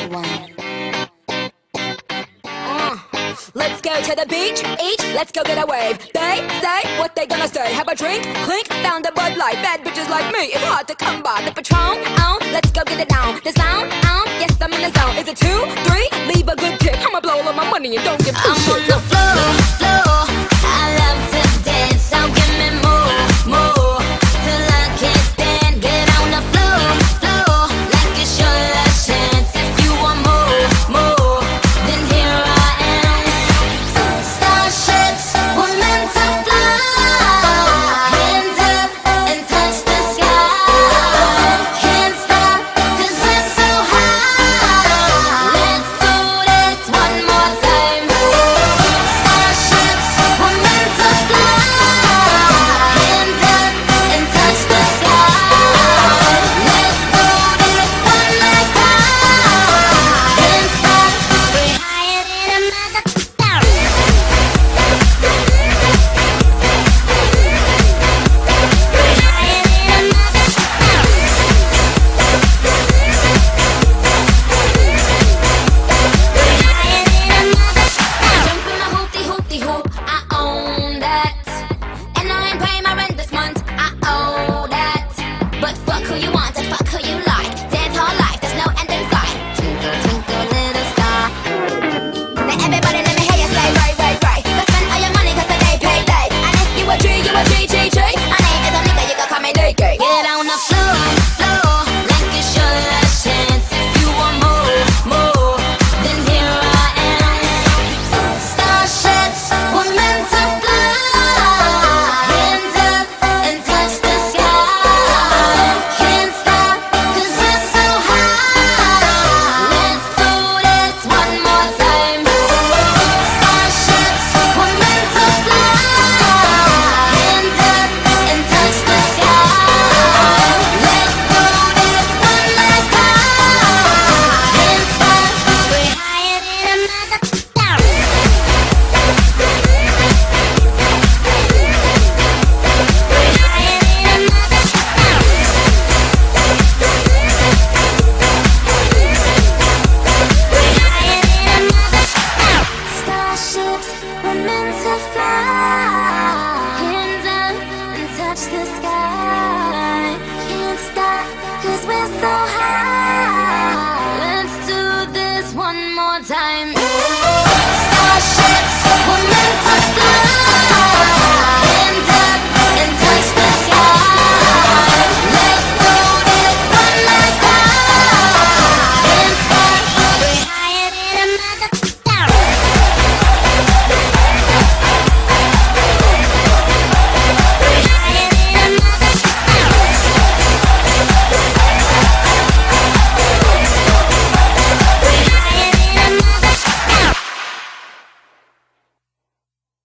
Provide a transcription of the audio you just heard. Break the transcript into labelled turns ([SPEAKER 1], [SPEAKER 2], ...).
[SPEAKER 1] one.
[SPEAKER 2] Let's go to the beach, let's go get a wave. They say what they gonna say. Have a drink, clink, found a Bud Light. Bad bitches like me, it's hard to come by. The Patron, let's go get it down. The sound, yes I'm in the zone. Is it 2, 3? Leave a good tip. I'ma blow all of my money and don't give two shits.
[SPEAKER 1] I'm on the floor, I love to dance. So give me more, till I can't stand. Get on the floor, like it's your last chance. If you want more, then here I am. Starships were meant to fly. Hands up and touch the sky. Can't stop 'cause we're so high. Let's do this one more time. Starships were meant to fly. Hands up and touch the sky. Let's do this one last time. Can't stop, we're higher than a mother. Jump in my hoopty hoop, I own that. And I ain't paying my rent this month, I owe that. But fuck who you want and fuck who you like. Dance all life, there's no end in sight. Twinkle, twinkle, little star. Now everybody let me hear you say right. Go spend all your money 'cause today payday. And if you a G, you a G. My name is a nigga, you can call me DK. Get on the floor, like it's your last chance. If you want more, then here I am. Starships were meant to fly. Hands up and touch the sky. Can't stop 'cause we're so high. Let's do this one more time. Starships were meant to fly. Hands up and touch the sky. Let's do this one last time. Can't stop, we're higher than a mother. Starships were meant to fly. Hands up and touch the sky. Can't stop 'cause we're so